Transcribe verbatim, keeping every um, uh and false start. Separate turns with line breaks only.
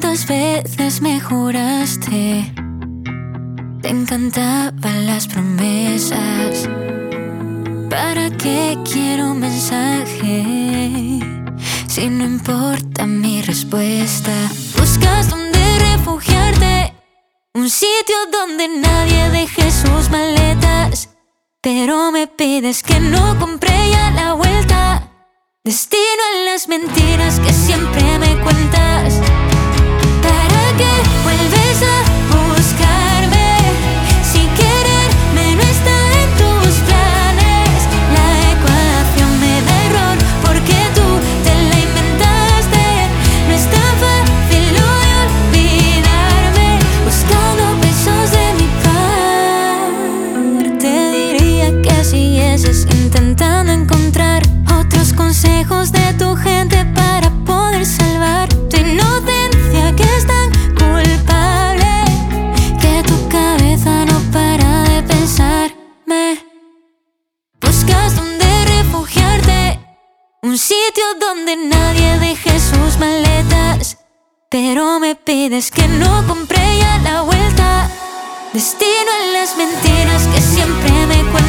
¿Cuántas veces me juraste? Te encantaban las promesas. ¿Para qué quiero un mensaje si no importa mi respuesta? Buscas donde refugiarte, un sitio donde nadie deje sus maletas, pero me pides que no compre ya la vuelta. Destino en las mentiras que siempre me cuentas. ¿Para qué vuelves a buscarme si quererme no está en tus planes? La ecuación me da error porque tú te la inventaste. No es tan fácil hoy olvidarme buscando besos de mi parte. Diría que siguieses intentando encontrar otros consejos de tu gente para poder salvar tu inocencia, que es tan culpable que tu cabeza no para de pensarme. Buscas donde refugiarte, un sitio donde nadie deje sus maletas, pero me pides que no compre ya la vuelta. Destino en las mentiras que siempre me cuentas.